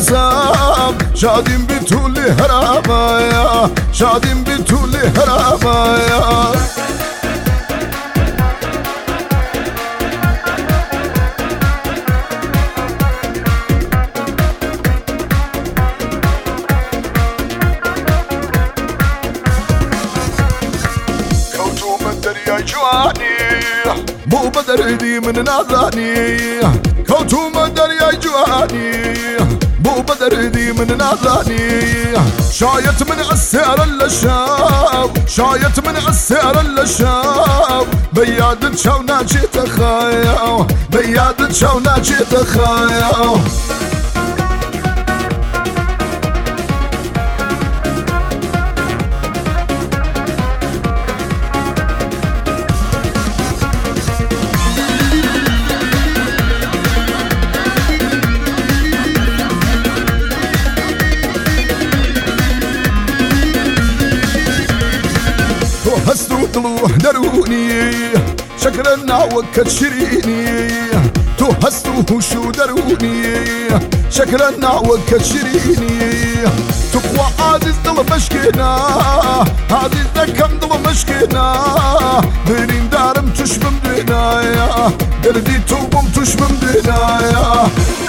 قسم شادیم بی طول هرمایا شادیم بی طول هرمایا دریای جوانی مو بدردی من نازانی كوتو من دریای جوانی مو بدردی من نازانی شايت من السعر اللشاب شايت من السعر اللشاب بيادت شونا جيت خايا بيادت شونا جيت خايا هستو طلوع دروني شكرنا وكتشريني تو هستو شو دروني شكرنا وكتشريني تقوى عزيز ضل مشكنا عزيز دكم ضل مشكنا برين دارم تشمم دنايا دردي توبم تشمم دنايا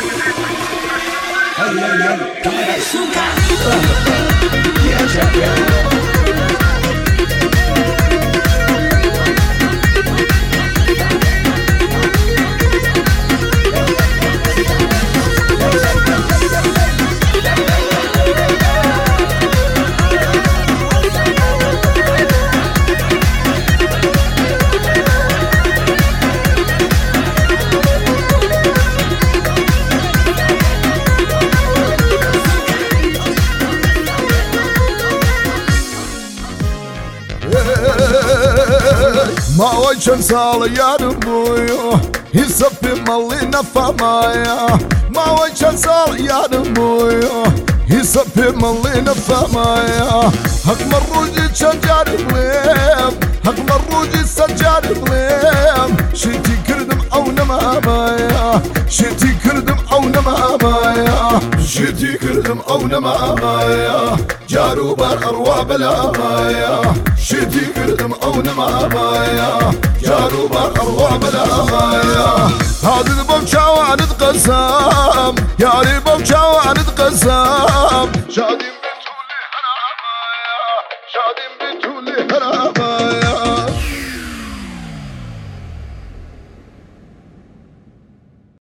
ما وجهن صال يا دمويو يصفي مالي نفمايا ما وجهن صال يا دمويو يصفي مالي نفمايا حق مروجي شجار بليم حق مروجي سجار بليم شتي كردم او نمامايا شتي كردم او نمامايا شتي كردم او نمامايا جارو بار اروا بلا مايا شتي كردم او نمامايا جارو بار اروا بلا مايا هذا بوشاوان قسم يا ري بوشاوان قسم شادي